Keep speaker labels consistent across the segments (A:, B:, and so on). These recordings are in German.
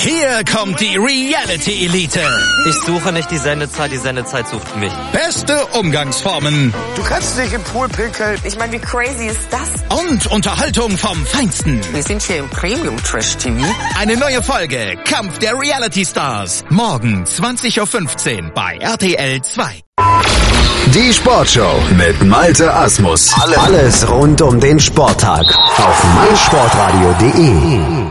A: Hier kommt die Reality Elite.
B: Ich suche nicht die Sendezeit sucht mich.
A: Beste Umgangsformen.
C: Du kannst nicht im Pool pinkeln.
D: Ich meine, wie crazy ist das?
A: Und Unterhaltung vom Feinsten.
D: Wir sind hier im Premium-Trash-TV.
A: Eine neue Folge Kampf der Reality Stars. Morgen 20.15 Uhr bei RTL 2.
E: Die Sportshow mit Malte Asmus. Alles rund um den Sporttag auf meinsportradio.de.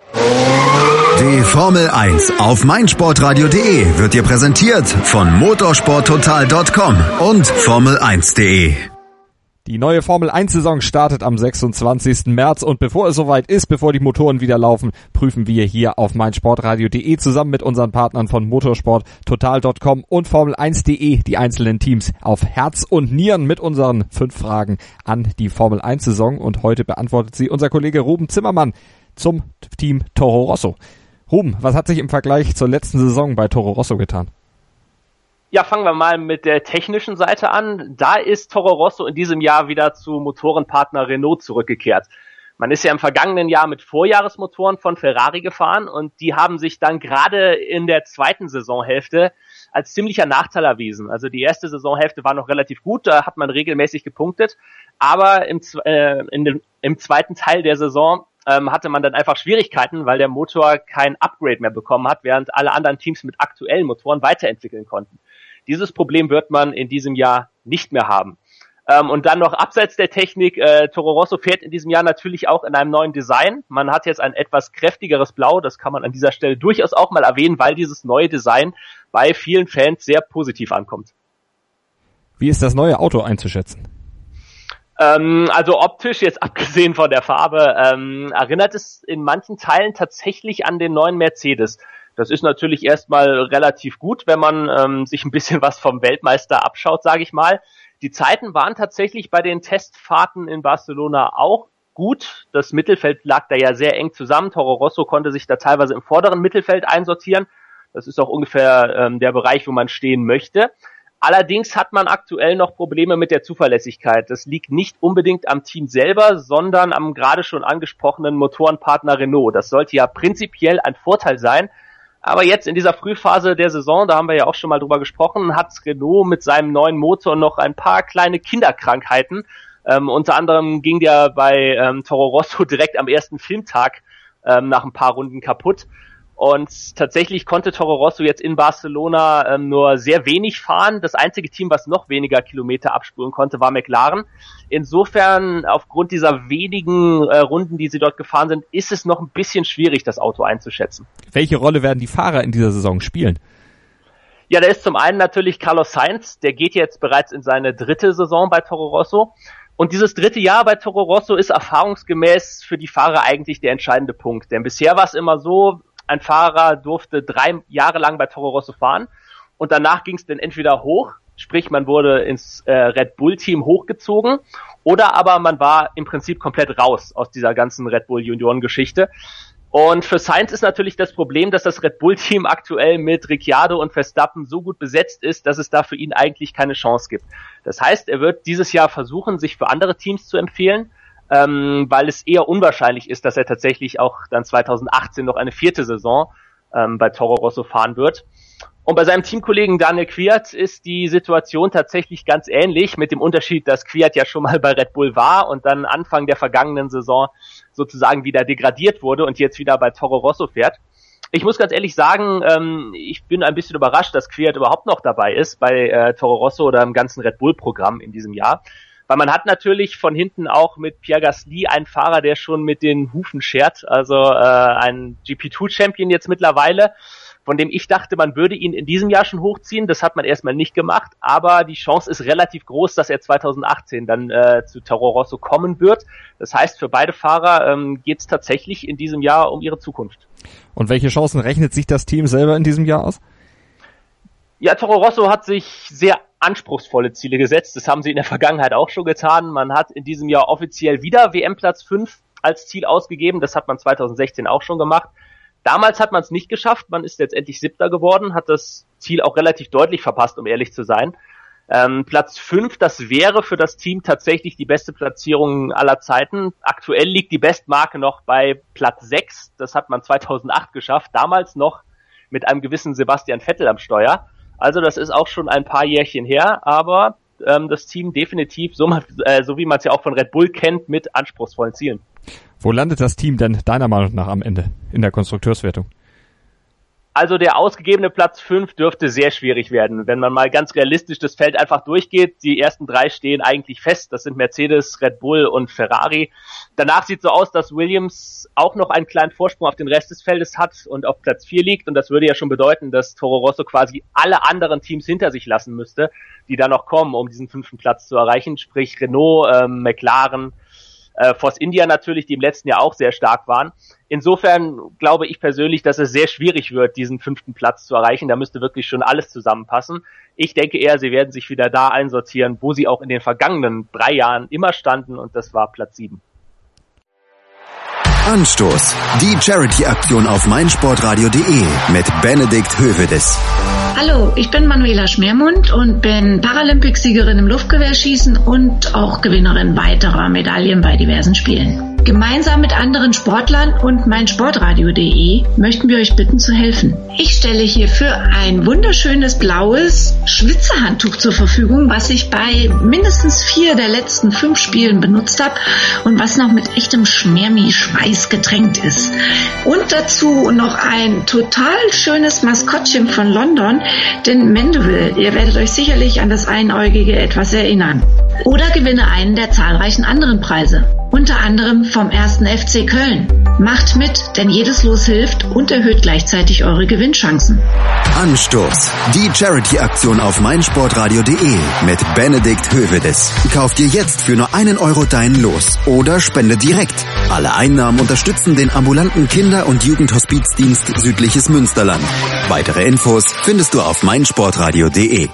E: Die Formel 1 auf meinsportradio.de wird dir präsentiert von motorsporttotal.com und formel1.de.
F: Die neue Formel-1-Saison startet am 26. März und bevor es soweit ist, bevor die Motoren wieder laufen, prüfen wir hier auf meinsportradio.de zusammen mit unseren Partnern von motorsporttotal.com und formel1.de die einzelnen Teams auf Herz und Nieren mit unseren 5 Fragen an die Formel-1-Saison. Und heute beantwortet sie unser Kollege Ruben Zimmermann zum Team Toro Rosso. Ruben, was hat sich im Vergleich zur letzten Saison bei Toro Rosso getan?
G: Ja, fangen wir mal mit der technischen Seite an. Da ist Toro Rosso in diesem Jahr wieder zu Motorenpartner Renault zurückgekehrt. Man ist ja im vergangenen Jahr mit Vorjahresmotoren von Ferrari gefahren und die haben sich dann gerade in der zweiten Saisonhälfte als ziemlicher Nachteil erwiesen. Also die erste Saisonhälfte war noch relativ gut, da hat man regelmäßig gepunktet, aber im zweiten Teil der Saison hatte man dann einfach Schwierigkeiten, weil der Motor kein Upgrade mehr bekommen hat, während alle anderen Teams mit aktuellen Motoren weiterentwickeln konnten. Dieses Problem wird man in diesem Jahr nicht mehr haben. Und dann noch abseits der Technik, Toro Rosso fährt in diesem Jahr natürlich auch in einem neuen Design. Man hat jetzt ein etwas kräftigeres Blau, das kann man an dieser Stelle durchaus auch mal erwähnen, weil dieses neue Design bei vielen Fans sehr positiv ankommt.
F: Wie ist das neue Auto einzuschätzen?
G: Also optisch, jetzt abgesehen von der Farbe, erinnert es in manchen Teilen tatsächlich an den neuen Mercedes. Das ist natürlich erstmal relativ gut, wenn man sich ein bisschen was vom Weltmeister abschaut, sage ich mal. Die Zeiten waren tatsächlich bei den Testfahrten in Barcelona auch gut. Das Mittelfeld lag da ja sehr eng zusammen. Toro Rosso konnte sich da teilweise im vorderen Mittelfeld einsortieren. Das ist auch ungefähr der Bereich, wo man stehen möchte. Allerdings hat man aktuell noch Probleme mit der Zuverlässigkeit. Das liegt nicht unbedingt am Team selber, sondern am gerade schon angesprochenen Motorenpartner Renault. Das sollte ja prinzipiell ein Vorteil sein. Aber jetzt in dieser Frühphase der Saison, da haben wir ja auch schon mal drüber gesprochen, hat Renault mit seinem neuen Motor noch ein paar kleine Kinderkrankheiten. Unter anderem ging der bei Toro Rosso direkt am ersten Filmtag nach ein paar Runden kaputt. Und tatsächlich konnte Toro Rosso jetzt in Barcelona nur sehr wenig fahren. Das einzige Team, was noch weniger Kilometer abspulen konnte, war McLaren. Insofern, aufgrund dieser wenigen Runden, die sie dort gefahren sind, ist es noch ein bisschen schwierig, das Auto einzuschätzen.
F: Welche Rolle werden die Fahrer in dieser Saison spielen?
G: Ja, da ist zum einen natürlich Carlos Sainz. Der geht jetzt bereits in seine 3. Saison bei Toro Rosso. Und dieses 3. Jahr bei Toro Rosso ist erfahrungsgemäß für die Fahrer eigentlich der entscheidende Punkt. Denn bisher war es immer so, ein Fahrer durfte 3 Jahre lang bei Toro Rosso fahren und danach ging es dann entweder hoch, sprich man wurde ins Red Bull Team hochgezogen, oder aber man war im Prinzip komplett raus aus dieser ganzen Red Bull Junioren-Geschichte. Und für Sainz ist natürlich das Problem, dass das Red Bull Team aktuell mit Ricciardo und Verstappen so gut besetzt ist, dass es da für ihn eigentlich keine Chance gibt. Das heißt, er wird dieses Jahr versuchen, sich für andere Teams zu empfehlen, weil es eher unwahrscheinlich ist, dass er tatsächlich auch dann 2018 noch eine 4. Saison bei Toro Rosso fahren wird. Und bei seinem Teamkollegen Daniel Kvyat ist die Situation tatsächlich ganz ähnlich, mit dem Unterschied, dass Kvyat ja schon mal bei Red Bull war und dann Anfang der vergangenen Saison sozusagen wieder degradiert wurde und jetzt wieder bei Toro Rosso fährt. Ich muss ganz ehrlich sagen, ich bin ein bisschen überrascht, dass Kvyat überhaupt noch dabei ist bei Toro Rosso oder im ganzen Red Bull-Programm in diesem Jahr. Weil man hat natürlich von hinten auch mit Pierre Gasly einen Fahrer, der schon mit den Hufen schert, also ein GP2-Champion jetzt mittlerweile, von dem ich dachte, man würde ihn in diesem Jahr schon hochziehen. Das hat man erstmal nicht gemacht, aber die Chance ist relativ groß, dass er 2018 dann zu Toro Rosso kommen wird. Das heißt, für beide Fahrer geht es tatsächlich in diesem Jahr um ihre Zukunft.
F: Und welche Chancen rechnet sich das Team selber in diesem Jahr aus?
G: Ja, Toro Rosso hat sich sehr anspruchsvolle Ziele gesetzt. Das haben sie in der Vergangenheit auch schon getan. Man hat in diesem Jahr offiziell wieder WM-Platz 5 als Ziel ausgegeben. Das hat man 2016 auch schon gemacht. Damals hat man es nicht geschafft. Man ist letztendlich 7. geworden, hat das Ziel auch relativ deutlich verpasst, um ehrlich zu sein. Platz 5, das wäre für das Team tatsächlich die beste Platzierung aller Zeiten. Aktuell liegt die Bestmarke noch bei Platz 6. Das hat man 2008 geschafft, damals noch mit einem gewissen Sebastian Vettel am Steuer. Also das ist auch schon ein paar Jährchen her, aber das Team definitiv, so wie man es ja auch von Red Bull kennt, mit anspruchsvollen Zielen.
F: Wo landet das Team denn deiner Meinung nach am Ende in der Konstrukteurswertung?
G: Also der ausgegebene Platz 5 dürfte sehr schwierig werden, wenn man mal ganz realistisch das Feld einfach durchgeht. Die ersten 3 stehen eigentlich fest, das sind Mercedes, Red Bull und Ferrari. Danach sieht so aus, dass Williams auch noch einen kleinen Vorsprung auf den Rest des Feldes hat und auf Platz 4 liegt. Und das würde ja schon bedeuten, dass Toro Rosso quasi alle anderen Teams hinter sich lassen müsste, die da noch kommen, um diesen 5. Platz zu erreichen. Sprich Renault, McLaren, Force India natürlich, die im letzten Jahr auch sehr stark waren. Insofern glaube ich persönlich, dass es sehr schwierig wird, diesen 5. Platz zu erreichen. Da müsste wirklich schon alles zusammenpassen. Ich denke eher, sie werden sich wieder da einsortieren, wo sie auch in den vergangenen 3 Jahren immer standen, und das war Platz 7.
E: Anstoß. Die Charity-Aktion auf meinsportradio.de mit Benedikt Hövedes.
H: Hallo, ich bin Manuela Schmermund und bin Paralympicsiegerin im Luftgewehrschießen und auch Gewinnerin weiterer Medaillen bei diversen Spielen. Gemeinsam mit anderen Sportlern und meinsportradio.de möchten wir euch bitten zu helfen. Ich stelle hierfür ein wunderschönes blaues Schwitzerhandtuch zur Verfügung, was ich bei mindestens 4 der letzten 5 Spielen benutzt habe und was noch mit echtem Schmermi-Schweiß getränkt ist. Und dazu noch ein total schönes Maskottchen von London, den Mandeville. Ihr werdet euch sicherlich an das Einäugige etwas erinnern. Oder gewinne einen der zahlreichen anderen Preise. Unter anderem vom 1. FC Köln. Macht mit, denn jedes Los hilft und erhöht gleichzeitig eure Gewinnchancen.
E: Anstoß. Die Charity-Aktion auf meinsportradio.de mit Benedikt Hövedes. Kauf dir jetzt für nur 1 Euro dein Los oder spende direkt. Alle Einnahmen unterstützen den ambulanten Kinder- und Jugendhospizdienst Südliches Münsterland. Weitere Infos findest du auf meinsportradio.de.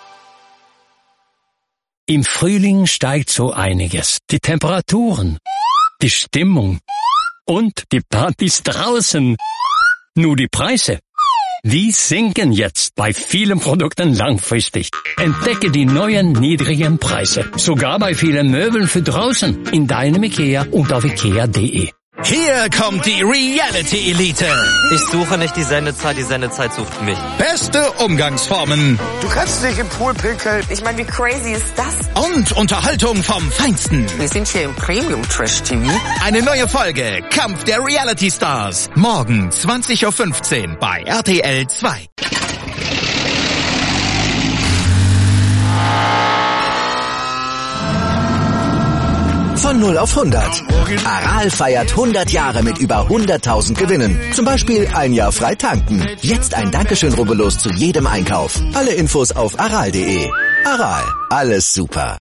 I: Im Frühling steigt so einiges. Die Temperaturen, die Stimmung und die Partys draußen. Nur die Preise, die sinken jetzt bei vielen Produkten langfristig. Entdecke die neuen niedrigen Preise. Sogar bei vielen Möbeln für draußen. In deinem Ikea und auf ikea.de.
A: Hier kommt die Reality-Elite.
B: Ich suche nicht die Sendezeit sucht mich.
A: Beste Umgangsformen.
C: Du kannst nicht im Pool pinkeln.
D: Ich meine, wie crazy ist das?
A: Und Unterhaltung vom Feinsten.
D: Wir sind hier im Premium-Trash-TV.
A: Eine neue Folge Kampf der Reality-Stars. Morgen 20.15 Uhr bei RTL 2.
E: Von 0 auf 100. Aral feiert 100 Jahre mit über 100.000 Gewinnen. Zum Beispiel 1 Jahr frei tanken. Jetzt ein Dankeschön, rubbellos zu jedem Einkauf. Alle Infos auf aral.de. Aral, alles super.